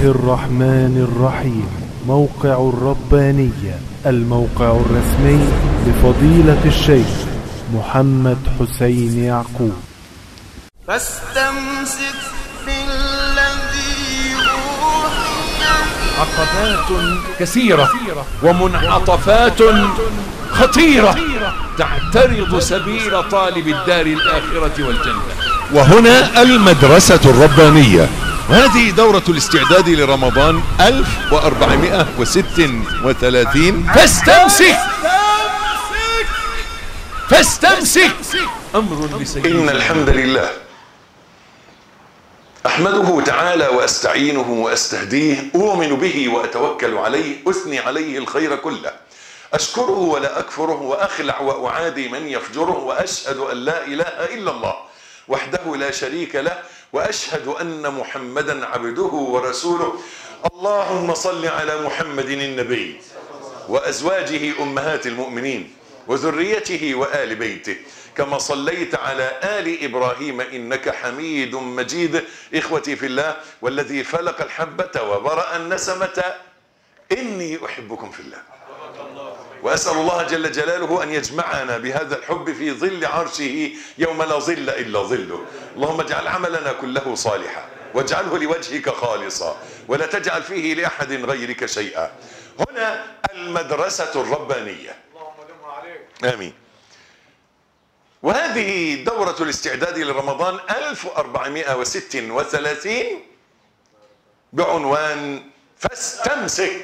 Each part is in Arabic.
الرحمن الرحيم. موقع الربانية، الموقع الرسمي لفضيلة الشيخ محمد حسين يعقوب. فاستمسك بالذي أوحي. عقبات كثيرة ومنعطفات خطيرة تعترض سبيل طالب الدار الآخرة والجنة. وهنا المدرسة الربانية، وهذه دورة الاستعداد لرمضان 1436. فاستمسك أمر لسيدنا. إن الحمد لله أحمده تعالى وأستعينه وأستهديه، أؤمن به وأتوكل عليه، أثني عليه الخير كله، أشكره ولا أكفره، وأخلع وأعادي من يفجره، وأشهد أن لا إله إلا الله وحده لا شريك له، وأشهد أن محمدا عبده ورسوله. اللهم صل على محمد النبي وأزواجه أمهات المؤمنين وذريته وآل بيته، كما صليت على آل إبراهيم إنك حميد مجيد. إخوتي في الله، والذي فلق الحبة وبرأ النسمة إني أحبكم في الله، وأسأل الله جل جلاله أن يجمعنا بهذا الحب في ظل عرشه يوم لا ظل إلا ظله. اللهم اجعل عملنا كله صالحا، واجعله لوجهك خالصا، ولا تجعل فيه لأحد غيرك شيئا. هنا المدرسة الربانية. آمين. وهذه دورة الاستعداد لرمضان 1436 بعنوان فاستمسك.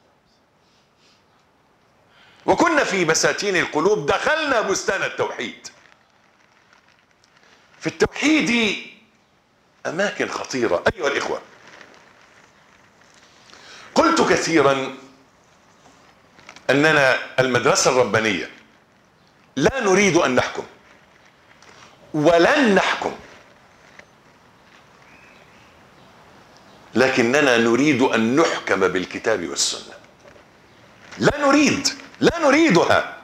وكنا في بساتين القلوب، دخلنا بستان التوحيد. في التوحيد أماكن خطيرة أيها الإخوة. قلت كثيرا أننا المدرسة الربانية لا نريد أن نحكم ولن نحكم، لكننا نريد أن نحكم بالكتاب والسنة. لا نريدها،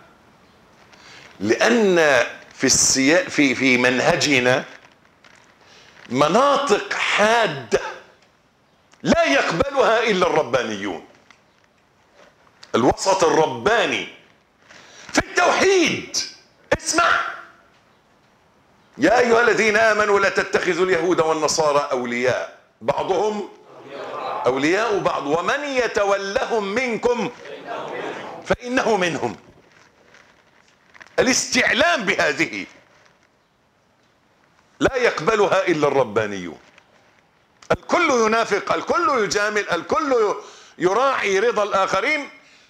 لأن في منهجنا مناطق حادة لا يقبلها إلا الربانيون. الوسط الرباني في التوحيد. اسمع: يا أيها الذين آمنوا لا تتخذوا اليهود والنصارى أولياء، بعضهم أولياء بعض، ومن يتولهم منكم فإنه منهم. الاستعلام بهذه لا يقبلها إلا الربانيون. الكل ينافق، الكل يجامل، الكل يراعي رضا الآخرين.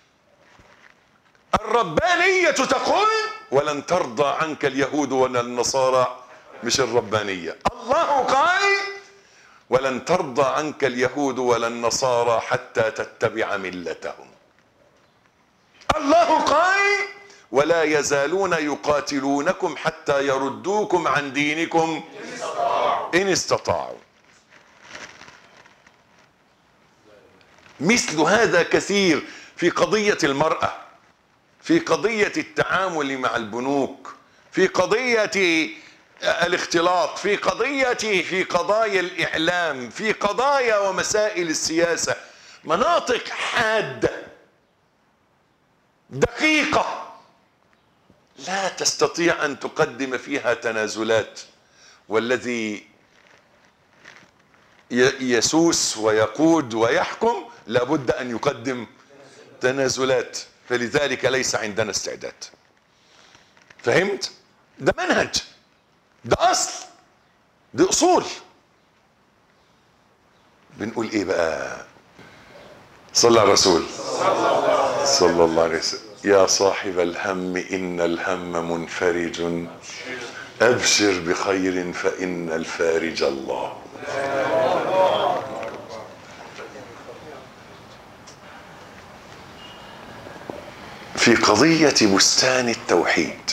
الربانية تقول ولن ترضى عنك اليهود ولا النصارى، مش الربانية. الله قال ولن ترضى عنك اليهود ولا النصارى حتى تتبع ملتهم. الله قال ولا يزالون يقاتلونكم حتى يردوكم عن دينكم إن استطاعوا. مثل هذا كثير في قضية المرأة، في قضية التعامل مع البنوك، في قضية الاختلاط، في قضايا الإعلام، في قضايا ومسائل السياسة. مناطق حادة دقيقة لا تستطيع أن تقدم فيها تنازلات، والذي يسوس ويقود ويحكم لابد أن يقدم تنازلات، فلذلك ليس عندنا استعداد. فهمت؟ ده منهج، ده أصل، ده أصول. بنقول إيه بقى؟ صلى على الرسول صلى الله عليه وسلم. يا صاحب الهم إن الهم منفرج، أبشر بخير فإن الفارج الله. في قضية بستان التوحيد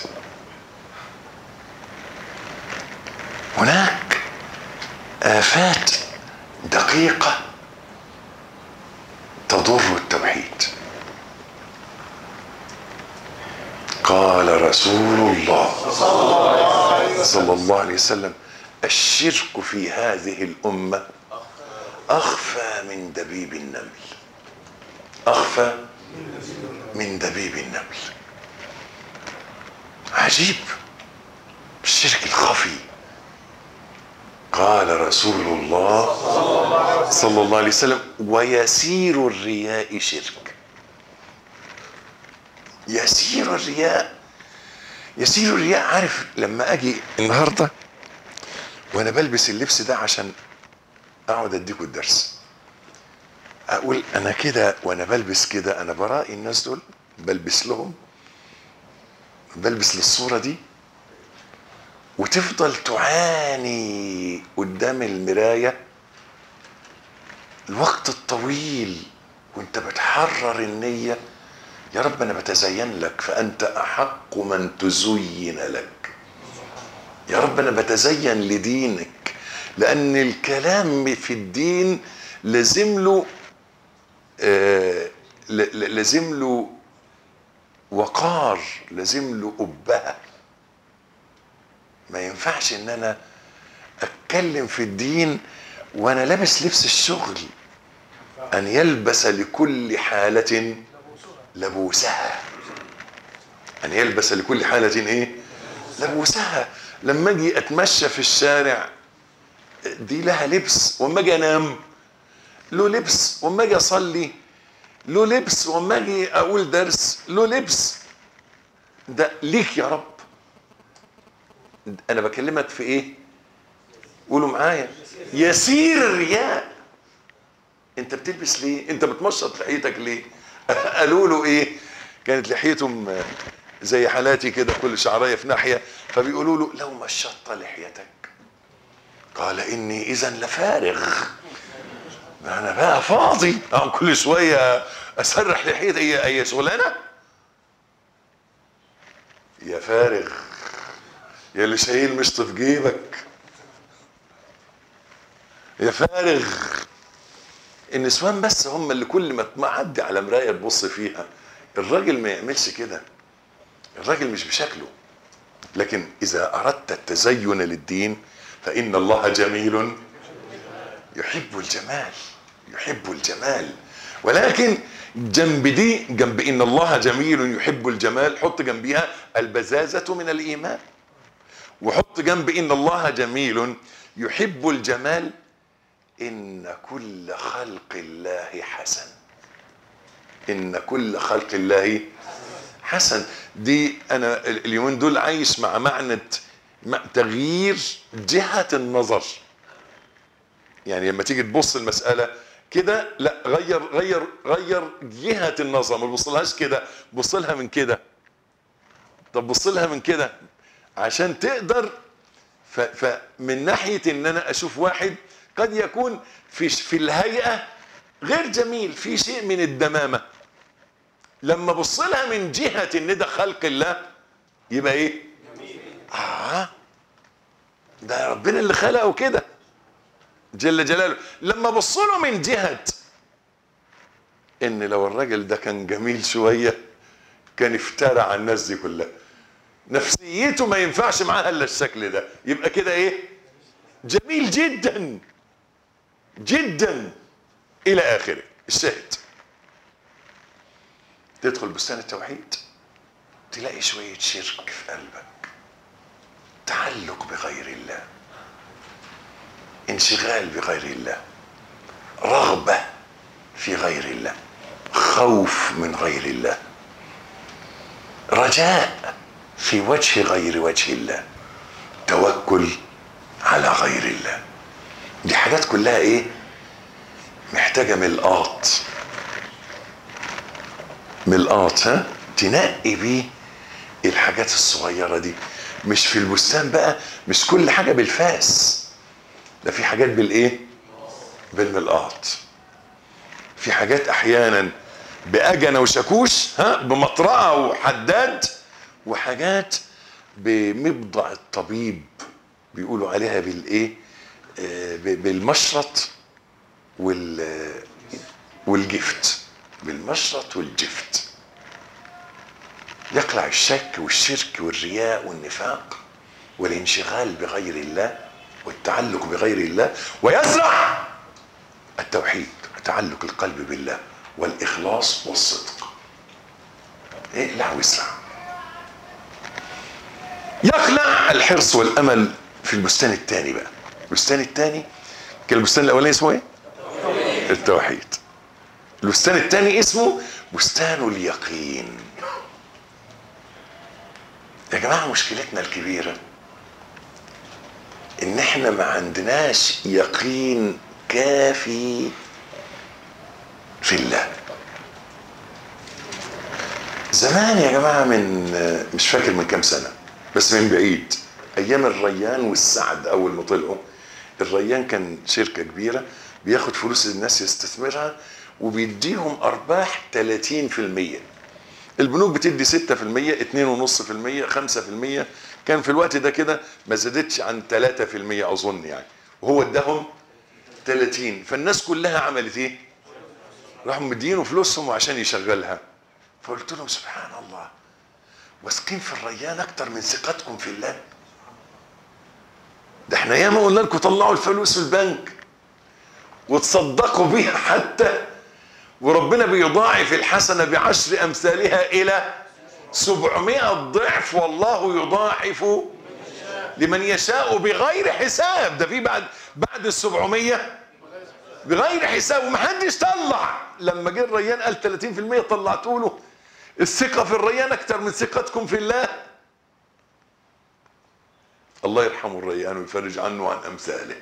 هناك آفات دقيقة تضر التوحيد. قال رسول الله صلى الله عليه وسلم: الشرك في هذه الأمة أخفى من دبيب النمل. أخفى من دبيب النمل. عجيب الشرك الخفي. قال رسول الله صلى الله عليه وسلم: ويسير الرياء شرك. يسير الرياء، يسير الرياء. عارف لما اجي النهارده وانا بلبس اللبس ده عشان اقعد اديكوا الدرس، اقول انا كده وانا بلبس كده انا برائي الناس دول، بلبس لهم، بلبس للصورة دي، وتفضل تعاني قدام المراية الوقت الطويل وانت بتحرر النية: يا رب انا بتزين لك فانت احق من تزين لك. يا رب انا بتزين لدينك، لان الكلام في الدين لازم له لازم له وقار، لازم له أبهة. ما ينفعش ان انا اتكلم في الدين وانا لابس لبس الشغل. ان يلبس لكل حالة لبوسها. ان يلبس لكل حالة ايه؟ لبوسها. لما اجي اتمشى في الشارع دي لها لبس، واما اجي انام له لبس، واما اجي اصلي له لبس، واما اجي اقول درس له لبس. ده ليك يا رب. انا بكلمك في ايه؟ قولوا معايا: يسير الرياء. انت بتلبس ليه؟ انت بتمشط لحيتك ليه؟ قالوا له ايه؟ كانت لحيتهم زي حالاتي كده، كل شعرايه في ناحيه، فبيقولوا له: لو مشطت لحيتك. قال: اني اذا لفارغ. انا بقى فاضي كل شويه اسرح لحيتي. اي شغلانه يا فارغ، يا اللي شايل مشط في جيبك، يا فارغ. النسوان بس هم اللي كل ما تعدي على مرايه تبص فيها. الراجل ما يعملش كده، الراجل مش بشكله. لكن اذا اردت التزين للدين فان الله جميل يحب الجمال، يحب الجمال. ولكن جنب دي، جنب ان الله جميل يحب الجمال، حط جنبها البزازة من الايمان، وحط جنب ان الله جميل يحب الجمال ان كل خلق الله حسن. ان كل خلق الله حسن. دي انا اليومين دول عايش مع معنى تغيير جهة النظر. يعني لما تيجي تبص المسألة كده، لا، غير جهة النظر. ما تبصلهاش كده، بص لها من كده. طب بص لها من كده عشان تقدر. فمن ناحية ان انا اشوف واحد قد يكون في الهيئة غير جميل، في شيء من الدمامة، لما بص لها من جهة ان ده خلق الله يبقى ايه؟ ده ربنا اللي خلقه كده جل جلاله. لما بص له من جهة ان لو الراجل ده كان جميل شوية كان افترى على الناس دي كلها، نفسيته ما ينفعش معاها الا الشكل ده، يبقى كده ايه؟ جميل جدا جدا الى اخره. الشاهد: تدخل بستان التوحيد تلاقي شوية شرك في قلبك، تعلق بغير الله، انشغال بغير الله، رغبة في غير الله، خوف من غير الله، رجاء في وجه غير وجه الله، توكل على غير الله. دي حاجات كلها ايه؟ محتاجة ملقاط. ملقاط، ها؟ تنقي بيه الحاجات الصغيرة دي. مش في البستان بقى، مش كل حاجة بالفاس، ده في حاجات بالايه؟ بالملقاط. في حاجات احيانا باجنة وشاكوش، ها، بمطرقة وحداد، وحاجات بمبضع الطبيب بيقولوا عليها بالايه؟ بالمشرط والجفت. بالمشرط والجفت. يقلع الشك والشرك والرياء والنفاق والانشغال بغير الله والتعلق بغير الله، ويزرع التوحيد، تعلق القلب بالله والإخلاص والصدق. اقلع واسرع. يقلع الحرص والأمل في البستان الثاني بقى. البستان الثاني كان البستان الأولاني اسمه ايه؟ التوحيد. البستان الثاني اسمه بستان اليقين. يا جماعة مشكلتنا الكبيرة ان احنا ما عندناش يقين كافي في الله. زمان يا جماعة، من مش فاكر من كام سنة بس من بعيد، ايام الريان والسعد اول ما طلعوا. الريان كان شركة كبيرة بياخد فلوس الناس يستثمرها وبيديهم ارباح 30%. البنوك بتدي 6%، 2.5%، 5%. كان في الوقت ده كده ما زادتش عن 3% اظن يعني، وهو اداهم 30. فالناس كلها عملت ايه؟ راحوا مدينه فلوسهم عشان يشغلها. فقلت لهم سبحان الله، واثقين في الريان اكتر من ثقتكم في الله. ده احنا ياما قلنا لكم طلعوا الفلوس في البنك وتصدقوا بيها حتى، وربنا بيضاعف الحسنة ب10 أمثالها إلى 700 ضعف، والله يضاعف لمن يشاء بغير حساب. ده في بعد 700 بغير حساب، ومحدش طلع. لما جه الريان قال 30% طلعتوا له. الثقة في الريان أكتر من ثقتكم في الله. الله يرحمه الريان ويفرج عنه وعن أمثاله.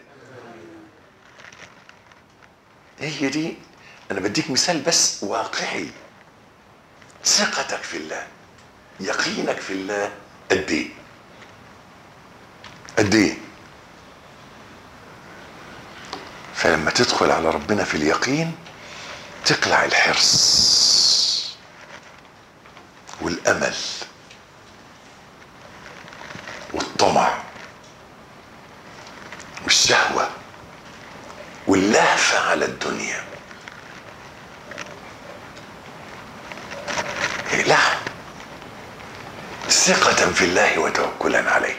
هي دي، أنا بديك مثال بس واقعي. ثقتك في الله، يقينك في الله قد إيه؟ قد إيه؟ فلما تدخل على ربنا في اليقين تقلع الحرص والأمل والطمع والشهوة واللهفة على الدنيا. لا، ثقة في الله وتوكلا عليه،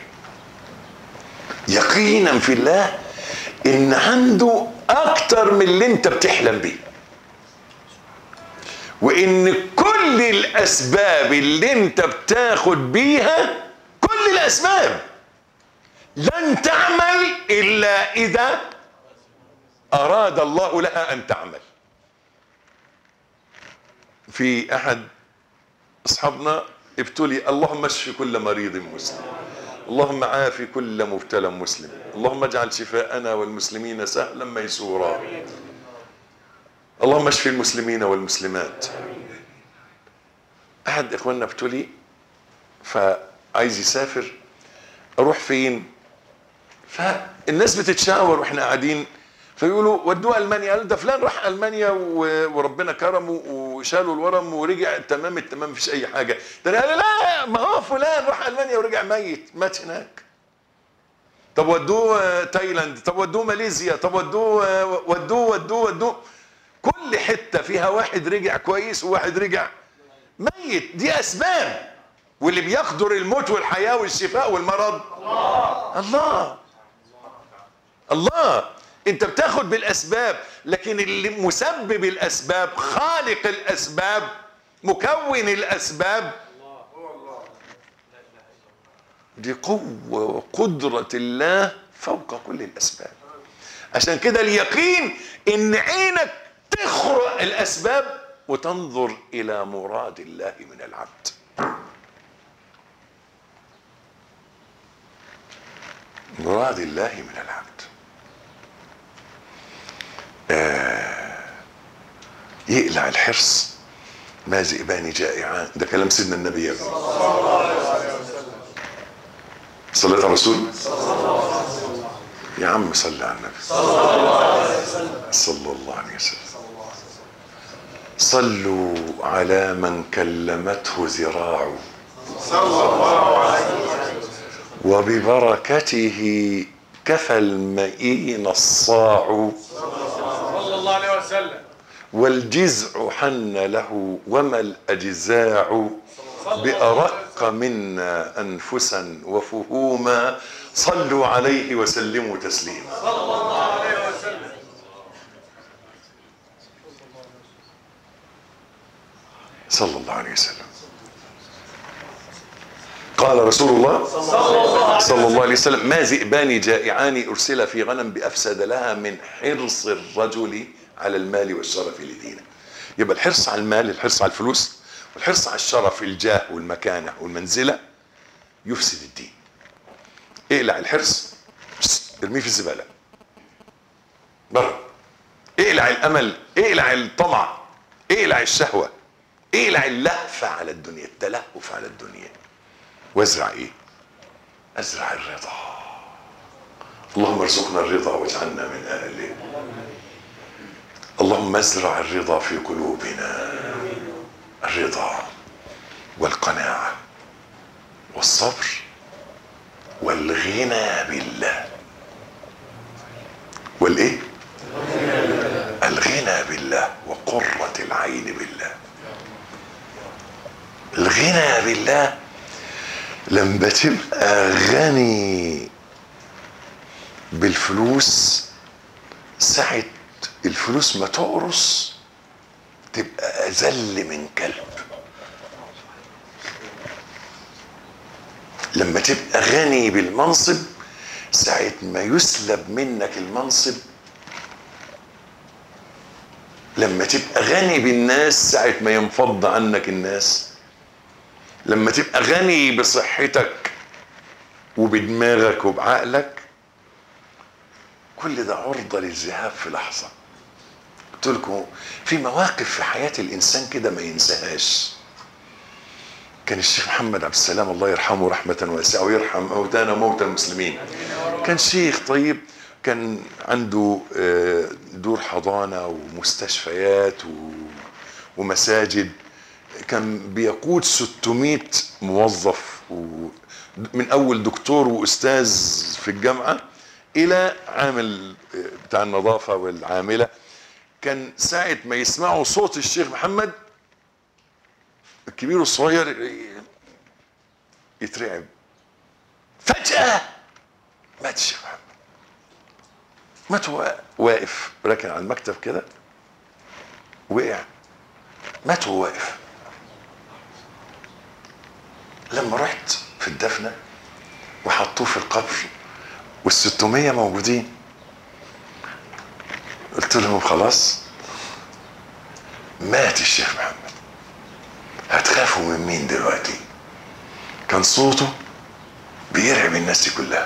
يقينا في الله ان عنده اكتر من اللي انت بتحلم بيه، وان كل الاسباب اللي انت بتاخد بيها، كل الاسباب لن تعمل الا اذا اراد الله لها ان تعمل. في احد اصحابنا ابتلي، اللهم اشف كل مريض مسلم، اللهم عافي كل مبتلى مسلم، اللهم اجعل شفاءنا والمسلمين سهلا ميسورا، اللهم اشف المسلمين والمسلمات. احد اخواننا ابتلي فعايز يسافر، اروح فين؟ فالناس بتتشاور واحنا قاعدين، فيقولوا ودوه المانيا. قال ده فلان راح المانيا وربنا كرمه وشالوا الورم ورجع تمام التمام، مفيش اي حاجه. ده قال لا، ما هو فلان راح المانيا ورجع مات هناك. طب ودوه تايلاند، طب ودوه ماليزيا، طب ودوه كل حته فيها واحد رجع كويس وواحد رجع ميت. دي اسباب، واللي بيقدر الموت والحياه والشفاء والمرض الله. انت بتاخد بالاسباب، لكن اللي مسبب الاسباب، خالق الاسباب، مكون الاسباب، دي قوة وقدرة الله فوق كل الاسباب. عشان كده اليقين ان عينك تخرق الاسباب وتنظر الى مراد الله من العبد. مراد الله من العبد. يقلع الحرص. ما ذئبان جائعان، ده كلام سيدنا النبي يا ابني. صليت على الرسول يا عم، صلي على النبي صلى الله عليه وسلم. صلوا على من كلمته ذراعه وببركته كفى المئين الصاع، صلى الله عليه وسلم. والجزع حن له وما الأجزاع، بأرق منا أنفسا وفهوما، صلوا عليه وسلموا تسليما. صلى الله عليه وسلم. صلى الله عليه وسلم. قال رسول الله صلى الله عليه وسلم: ما ذئبان جائعان أرسل في غنم بأفسد لها من حرص الرجل على المال والشرف لدينه. يبقى الحرص على المال، الحرص على الفلوس، والحرص على الشرف، الجاه والمكانة والمنزلة يفسد الدين. اقلع الحرص، ارميه في الزبالة بره. اقلع الأمل، اقلع الطمع، اقلع الشهوة، اقلع اللهفة على الدنيا، التلهف على الدنيا، وازرع ايه؟ ازرع الرضا. اللهم ارزقنا الرضا واجعلنا من اهله. اللهم ازرع الرضا في قلوبنا، الرضا والقناعة والصبر والغنى بالله. والايه؟ الغنى بالله وقرة العين بالله. الغنى بالله لما تبقى غني بالفلوس، ساعة الفلوس ما تقرص تبقى أذل من كلب. لما تبقى غني بالمنصب، ساعة ما يسلب منك المنصب. لما تبقى غني بالناس، ساعة ما ينفض عنك الناس. لما تبقى غني بصحتك وبدماغك وبعقلك، كل ده عرضة للذهاب في لحظة. قلت لكم في مواقف في حياة الإنسان كده ما ينساهاش. كان الشيخ محمد عبد السلام الله يرحمه رحمة واسعة ويرحم موتانا وموتى المسلمين، كان شيخ طيب، كان عنده دور حضانة ومستشفيات ومساجد. كان بيقود 600 موظف، من أول دكتور وأستاذ في الجامعة إلى عامل بتاع النظافة والعاملة. كان ساعة ما يسمعوا صوت الشيخ محمد، الكبير والصغير يترعب. فجأة مات الشيخ محمد، مات واقف راكن على المكتب كده، وقع مات وهو واقف. لما رحت في الدفنة وحطوه في القبر وال600 موجودين، قلت لهم خلاص مات الشيخ محمد، هتخافوا من مين دلوقتي؟ كان صوته بيرعب الناس كلها.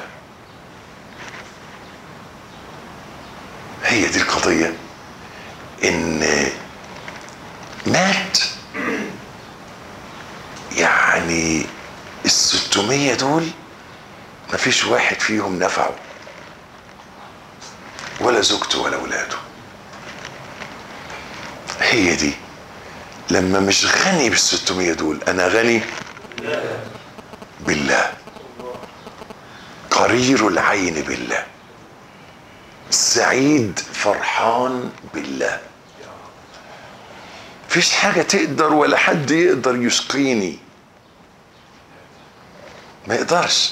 هي دي القضية، ان مات يعني ال600 دول مفيش واحد فيهم نفعه، ولا زوجته ولا اولاده. هي دي لما مش غني بال600 دول، انا غني بالله، قرير العين بالله، سعيد فرحان بالله. فيش حاجة تقدر ولا حد يقدر يسقيني، ما يقدرش.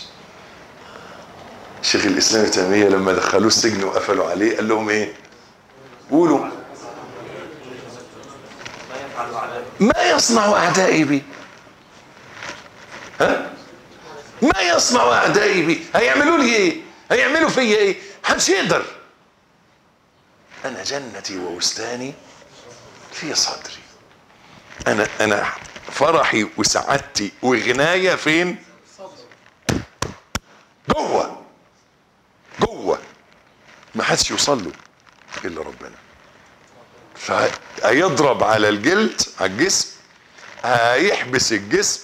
شيخ الإسلام ابن تيمية لما دخلوه السجن وقفلوا عليه قال لهم ايه؟ قولوا ما يصنع أعدائي بي. ها؟ ما يصنع أعدائي بي، هيعملوا لي ايه؟ هيعملوا فيا ايه؟ محدش يقدر. أنا جنتي ووستاني في صدري. أنا فرحي وسعادتي وغناية فين؟ جوه ما حدش يوصل له إلا ربنا. فهيضرب على الجلد، على الجسم، هيحبس الجسم،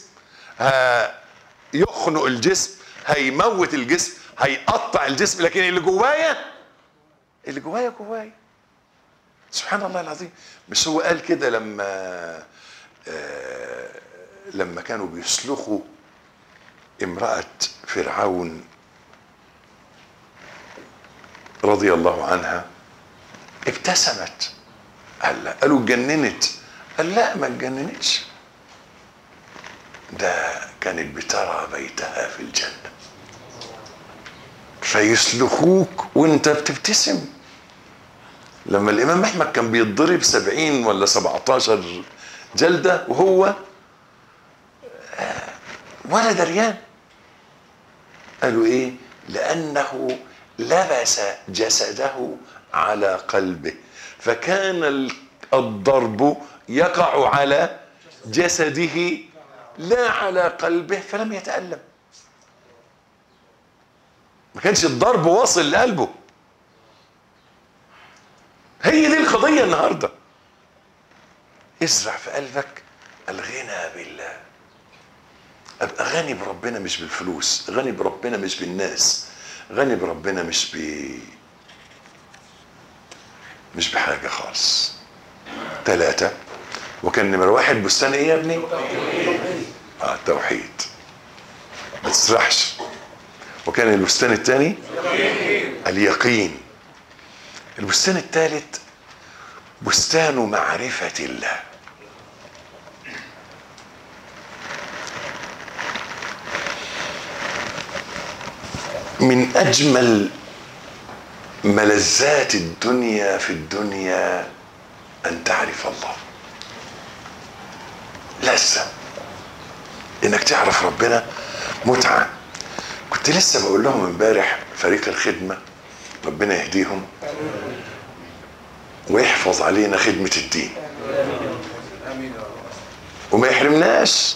هيخنق الجسم، هيموت الجسم، هيقطع الجسم، لكن اللي جوايا سبحان الله العظيم. مش هو قال كده لما كانوا بيسلخوا امرأة فرعون رضي الله عنها، ابتسمت، قالوا اتجننت، قال لا ما اتجننتش، ده كانت بترى بيتها في الجنة. فيسلخوك وانت بتبتسم. لما الامام احمد كان بيتضرب 70 ولا 17 جلدة وهو ولا دريان. قالوا ايه؟ لأنه لبس جسده على قلبه، فكان الضرب يقع على جسده لا على قلبه، فلم يتألم. ما كانش الضرب واصل لقلبه. هي دي القضية النهاردة. ازرع في قلبك الغنى بالله. ابقى غني بربنا مش بالفلوس، غني بربنا مش بالناس، غني بربنا مش بحاجة خالص. 3. وكان نمرة 1 بستان ايه يا ابني؟ التوحيد. ما تسرحش. وكان البستان الثاني اليقين. البستان الثالث بستان معرفة الله. من أجمل ملذات الدنيا في الدنيا أن تعرف الله. لذة إنك تعرف ربنا، متعة. كنت لسه بقول لهم امبارح فريق الخدمة ربنا يهديهم ويحفظ علينا خدمة الدين وما يحرمناش.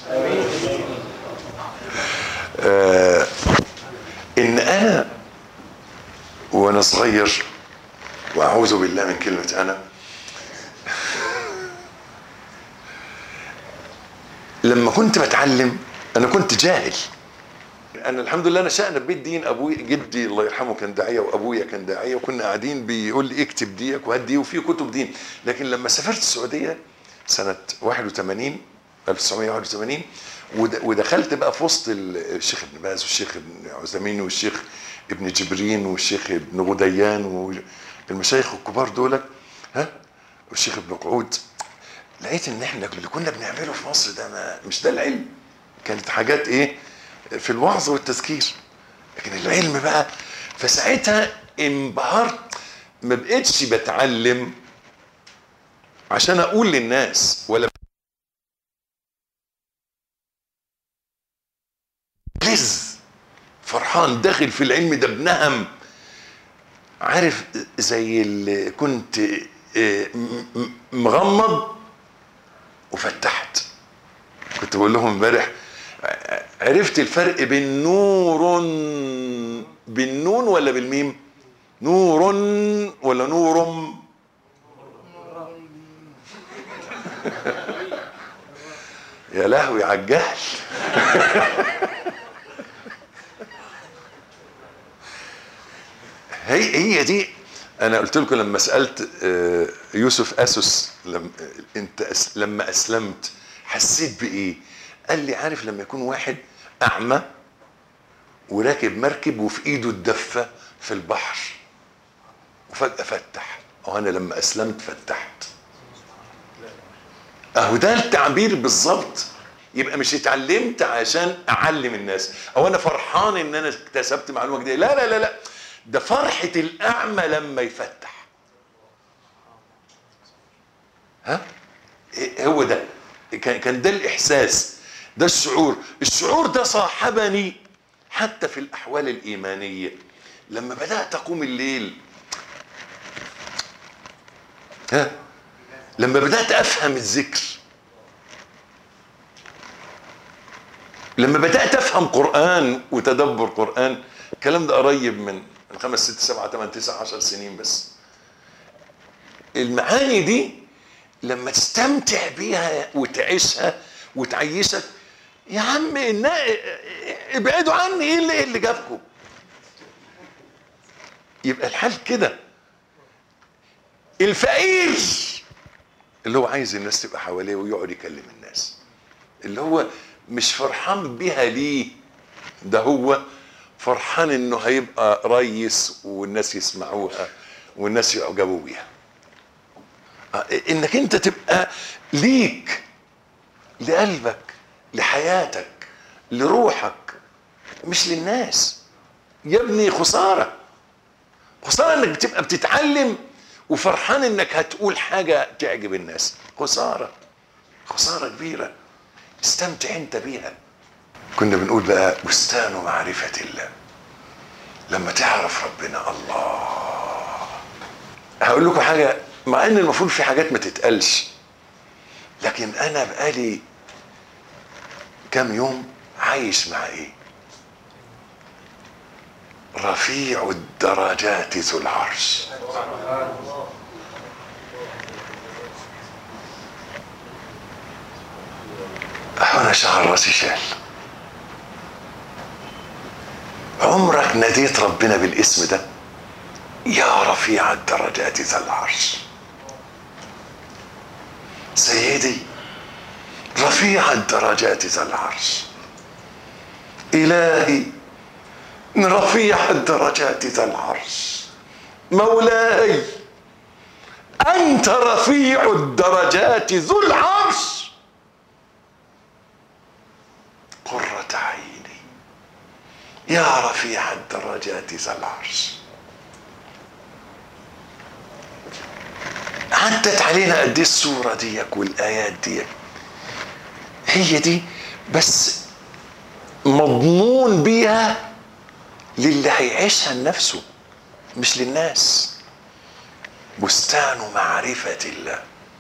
إن أنا وأنا صغير، وأعوذ بالله من كلمة أنا، لما كنت بتعلم أنا كنت جاهل. أنا الحمد لله نشأنا ببيت دين. أبوي جدي الله يرحمه كان داعية، وأبويا كان داعية، وكنا قاعدين بيقول لي اكتب ديك وهات دي، وفي كتب دين. لكن لما سافرت السعودية سنة 1981 ودخلت بقى في وسط الشيخ ابن باز والشيخ ابن عثيمين والشيخ ابن جبرين والشيخ ابن غديان والمشايخ الكبار دول، والشيخ ابن قعود، لقيت ان احنا اللي كنا بنعمله في مصر ده مش ده العلم. كانت حاجات ايه في الوعظ والتذكير، لكن العلم بقى. فساعتها انبهرت. ما بقتش بتعلم عشان اقول للناس، ولا لز فرحان داخل في العلم ده بنهم. عارف زي اللي كنت مغمض وفتحت. كنت بقول لهم امبارح عرفت الفرق بين نور بالنون ولا بالميم؟ نور ولا نورم؟ يا لهوي على الجهل. هي دي. انا قلت لكم لما سالت يوسف اسس لما اسلمت حسيت بايه؟ قال لي عارف لما يكون واحد اعمى وراكب مركب وفي ايده الدفه في البحر وفجاه فتح، وانا لما اسلمت فتحت. اهو ده التعبير بالظبط. يبقى مش اتعلمت عشان اعلم الناس، او انا فرحان ان انا اكتسبت معلومه جديده، لا لا لا لا، ده فرحه الاعمى لما يفتح. هو ده كان ده الاحساس، ده الشعور ده صاحبني حتى في الاحوال الايمانيه. لما بدات اقوم الليل، لما بدات افهم الذكر، لما بدات افهم قران وتدبر قران. الكلام ده قريب من 5 6 7 8 9 10 سنين بس. المعاني دي لما تستمتع بيها وتعيشها وتعيشك، يا عم ابعدوا عني، ايه اللي جابكم؟ يبقى الحال كده. الفقير اللي هو عايز الناس تبقى حواليه ويقعد يكلم الناس، اللي هو مش فرحان بيها ليه، ده هو فرحان انه هيبقى ريس والناس يسمعوها والناس يعجبوا بيها. انك انت تبقى ليك، لقلبك، لحياتك، لروحك، مش للناس. يا ابني خسارة انك بتبقى بتتعلم وفرحان انك هتقول حاجة تعجب الناس. خسارة كبيرة، استمتع انت بيها. كنا بنقول بقى بستان معرفة الله، لما تعرف ربنا. الله، هقول لكم حاجة، مع ان المفروض في حاجات ما تتقالش، لكن انا بقالي كام يوم عايش مع ايه؟ رفيع الدرجات ذو العرش. انا شعر راسي شال. عمرك ناديت ربنا بالاسم ده؟ يا رفيع الدرجات ذا العرش، سيدي رفيع الدرجات ذا العرش، إلهي رفيع الدرجات ذا العرش، مولاي أنت رفيع الدرجات ذو العرش، قرة عيني يا رفيع الدرجات ذا العرش. عدت علينا قد ايه السورة ديك والآيات ديك، هي دي بس مضمون بيها للي هيعيشها لنفسه مش للناس. بستان معرفة الله،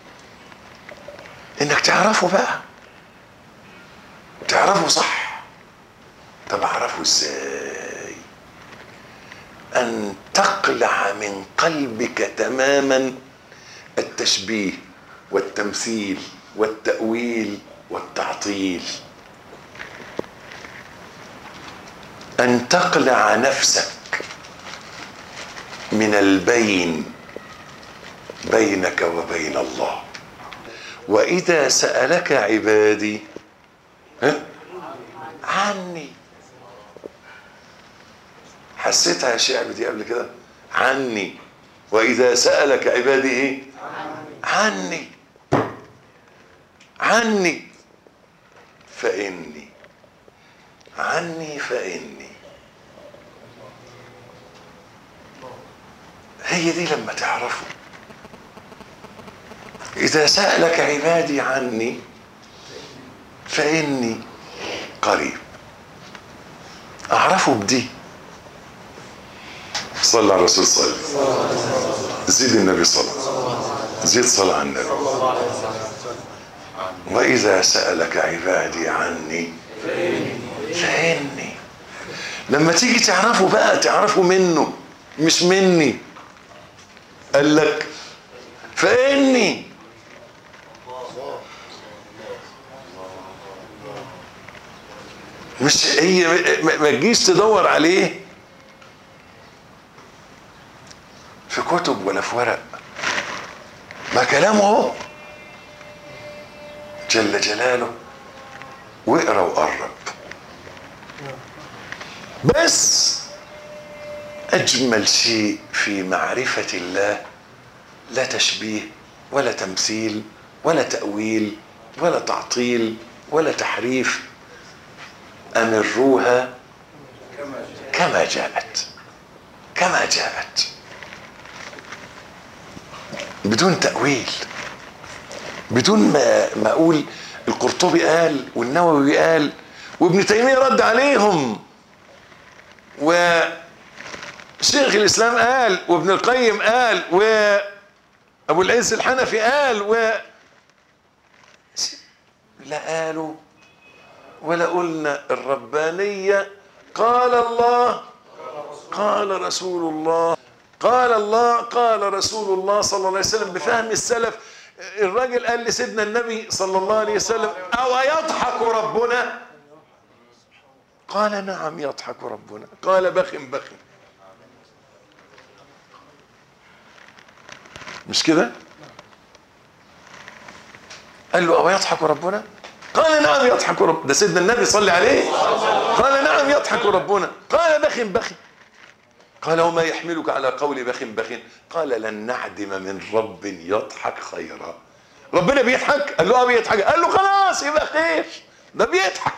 انك تعرفه بقى، تعرفه صح. طب اعرفه ازاي؟ ان تقلع من قلبك تماما التشبيه والتمثيل والتأويل والتعطيل. أن تقلع نفسك من البين بينك وبين الله. وإذا سألك عبادي عني، حسيتها يا شعب دي قبل كده؟ عني. وإذا سألك عبادي ايه؟ عني عني فإني، عني فإني. هي دي لما تعرفه. إذا سألك عبادي عني فإني قريب. أعرفه بدي. صلى على الرسول، صلى زيد النبي صلى، زيد صلى على النبي. وإذا سألك عبادي عني فإني. لما تيجي تعرفه بقى تعرفه منه مش مني. قال لك فإني، مش هي ما تجيش تدور عليه في كتب ولا في ورق، ما كلامه هو جل جلاله، واقرا وقرب. بس اجمل شيء في معرفة الله لا تشبيه ولا تمثيل ولا تأويل ولا تعطيل ولا تحريف. أمروها كما جاءت، كما جاءت، بدون تأويل، بدون ما أقول القرطبي قال والنووي قال وابن تيمية رد عليهم وشيخ الإسلام قال وابن القيم قال وأبو العز الحنفي قال لا قالوا ولا قلنا. الربانية قال الله قال رسول الله، قال الله قال رسول الله صلى الله عليه وسلم بفهم السلف. الراجل قال لسيدنا النبي صلى الله عليه وسلم: أو يضحك ربنا؟ قال: نعم يضحك ربنا. قال: بخ بخ. مش كده؟ قال له: أو يضحك ربنا؟ قال: نعم يضحك ربنا. ده سيدنا النبي صلى عليه. قال: نعم يضحك ربنا. قال: بخ بخ. قال: وما يحملك على قول بخ بخ؟ قال: لن نعدم من رب يضحك خيرا. ربنا بيضحك؟ قال له: بيضحك. قال له: خلاص يبقى خير، ده بيضحك.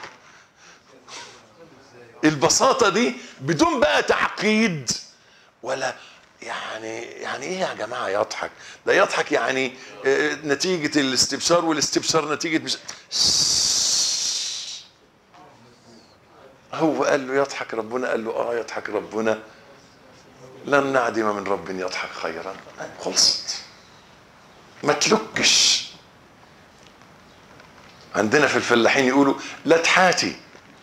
البساطة دي بدون بقى تعقيد ولا يعني ايه يا جماعة يضحك؟ ده يضحك يعني نتيجة الاستبشار، والاستبشار نتيجة مش هو قال له يضحك ربنا، قال له يضحك ربنا، لن نعدم من رب يضحك خيرا. خلصت، ما تلكش. عندنا في الفلاحين يقولوا لا تحاتي.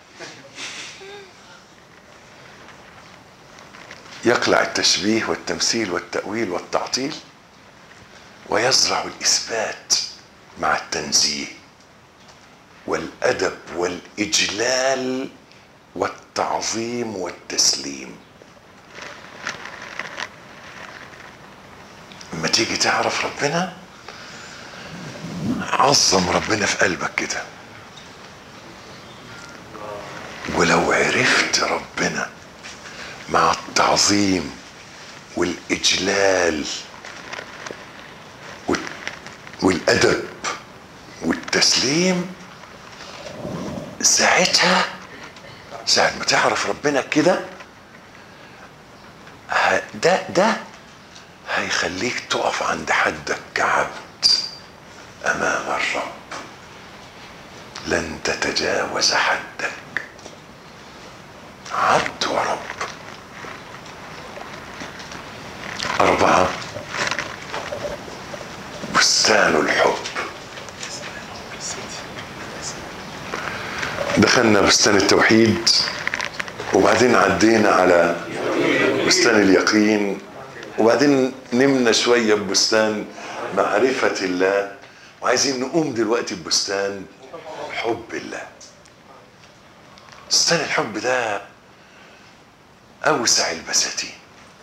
يقلع التشبيه والتمثيل والتأويل والتعطيل، ويزرع الإثبات مع التنزيه والأدب والإجلال والتعظيم والتسليم. لما تيجي تعرف ربنا، عظم ربنا في قلبك كده. ولو عرفت ربنا مع التعظيم والإجلال والأدب والتسليم، ساعتها ساعة ما تعرف ربنا كده، ده هيخليك تقف عند حدك كعبد أمام الرب، لن تتجاوز حدك، عبد ورب. 4، بستان الحب. دخلنا بستان التوحيد، وبعدين عدينا على بستان اليقين، وبعدين نمنا شوية ببستان معرفة الله، وعايزين نقوم دلوقتي ببستان حب الله. بستان الحب ده أوسع البساتين،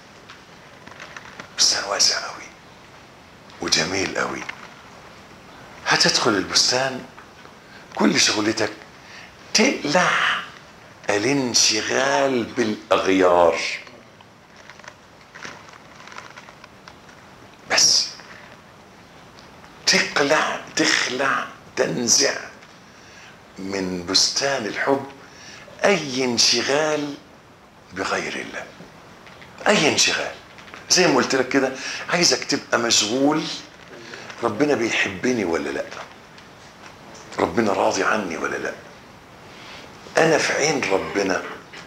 بستان واسع قوي وجميل قوي. هتدخل البستان كل شغلتك تقلع الانشغال بالأغيار بس، تخلع تنزع من بستان الحب أي انشغال بغير الله. أي انشغال، زي ما قلت لك كده، عايزك تبقى مشغول ربنا بيحبني ولا لا، ربنا راضي عني ولا لا، أنا في عين ربنا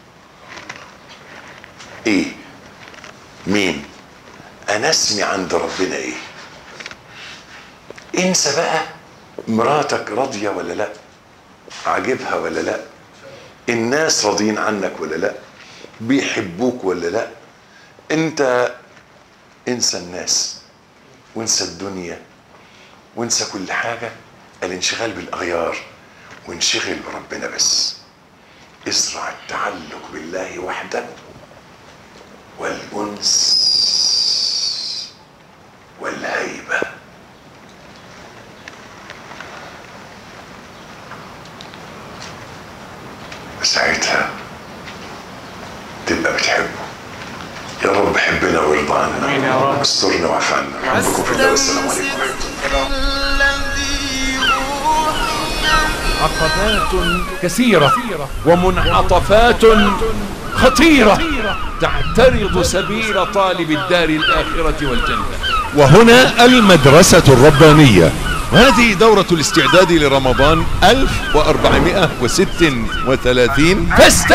إيه، مين، أنا اسمي عند ربنا إيه. انسى بقى مراتك راضية ولا لا، عاجبها ولا لا، الناس راضيين عنك ولا لا، بيحبوك ولا لا. انت انسى الناس وانسى الدنيا وانسى كل حاجة، الانشغال بالأغيار، وانشغل بربنا بس. ازرع التعلق بالله وحده والأنس والهيبة. ساعتها تبقى بتحبه. يا رب حبنا وارضى عنا، استرنا واعف عنا. ربكم في الله، والسلام عليكم ورحمة الله. عقبات كثيرة ومنعطفات خطيرة تعترض سبيل طالب الدار الآخرة والجنة. وهنا المدرسة الربانية، وهذه دورة الاستعداد لرمضان 1436.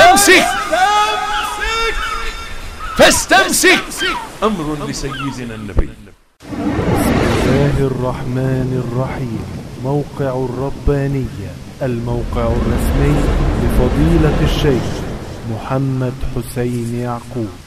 فاستمسك أمر لسيدنا النبي. بسم الله الرحمن الرحيم. موقع الربانية، الموقع الرسمي لفضيلة الشيخ محمد حسين يعقوب.